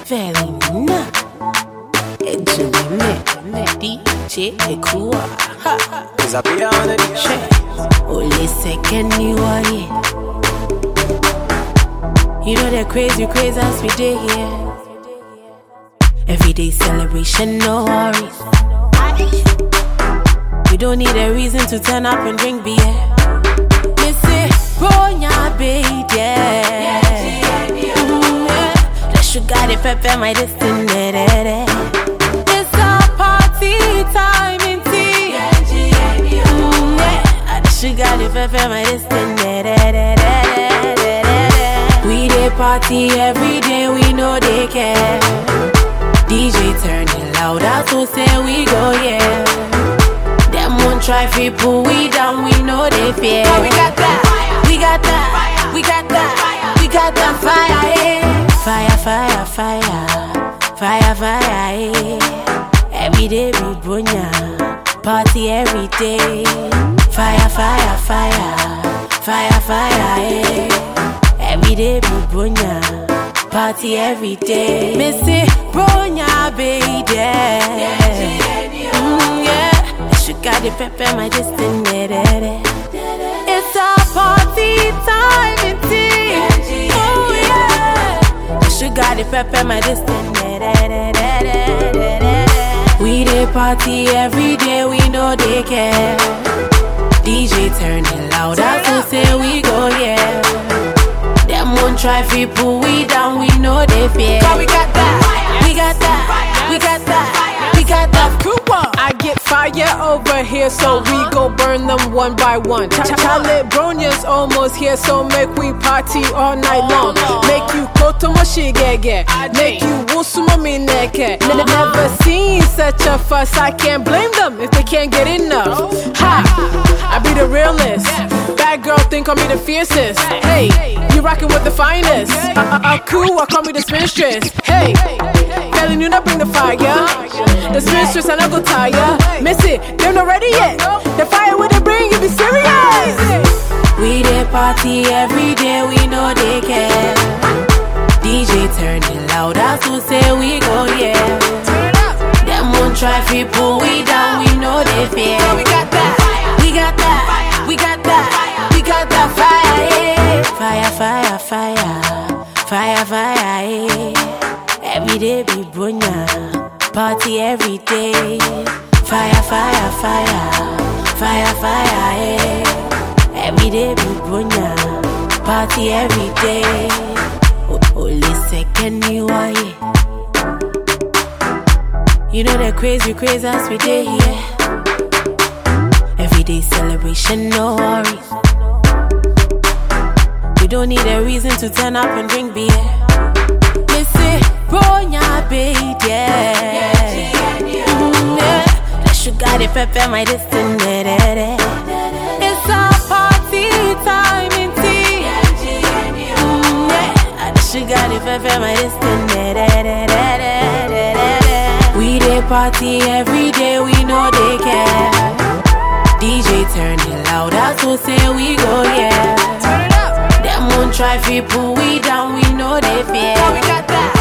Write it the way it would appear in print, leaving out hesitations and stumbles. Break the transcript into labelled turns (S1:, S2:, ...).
S1: Felina, Ejulime, DJ Ekua. Only second you are here. You know they're crazy as we did here. Everyday celebration, no worries. We don't need a reason to turn up and drink beer. Missy, Bronya, baby, yeah. The sugar, the pepper, my destiny. It's a party time in tea. The sugar, the pepper, my destiny. We dey party every day, we know they care. DJ turn it louder, so say we go, yeah. Them won't try to pull we down, we know they fear. We got that, we got that, we got that, we got that fire, yeah. Fire, fire, fire, fire, fire, yeah. Every day we brunya, party every day. Fire, fire, fire, fire, fire, yeah. Every day we brunya, party every day. Missy Bronya, baby, yeah. Sugar, the pepper, my destiny. It's a party time in tea. Oh yeah. Sugar, the pepper, my destiny. We dey party every day, we know they care. DJ turn it louder, so say we go, yeah. Them won't try to pull we down, we know they fear.
S2: We got that,
S1: we got that, we got that, we got that.
S2: I get fire over here, so we go burn them one by one. Charlie Bronya's almost here, so make we party all night long. Make you go to my shigege, make you wusuma mineke. Never seen such a fuss, I can't blame them if they can't get enough. Ha! I be the realest. Bad girl think I be the fiercest. Hey, you rockin' with the finest. Cool, I call me the spinstress. Hey, telling you not bring the fire. The spinstress and I go tire. Miss it, they're not ready yet. The fire with the bring, you be serious.
S1: We dey party every day, we know they care. DJ turn it louder, so say we go, yeah. Them won't try to pull we down, we know they fear.
S2: We got that,
S1: we got that, we got that, we got that fire, yeah. Fire, fire, fire, fire, fire, yeah. Every day we brunya, party every day. Fire, fire, fire, fire, fire, yeah. Every day we brunya, party every day. Only second you are here. You know they're crazy as we did here. Everyday celebration, no worries. We don't need a reason to turn up and drink beer. Missy Bronya, baby, yeah. The sugar, the pepper, my destiny. It's a party time in tea. The sugar, the pepper, my destiny. We dey party every day, we know they care. DJ turn it louder, so say we go, yeah. Them won't try to pull we down, we know they fear.
S2: we got that.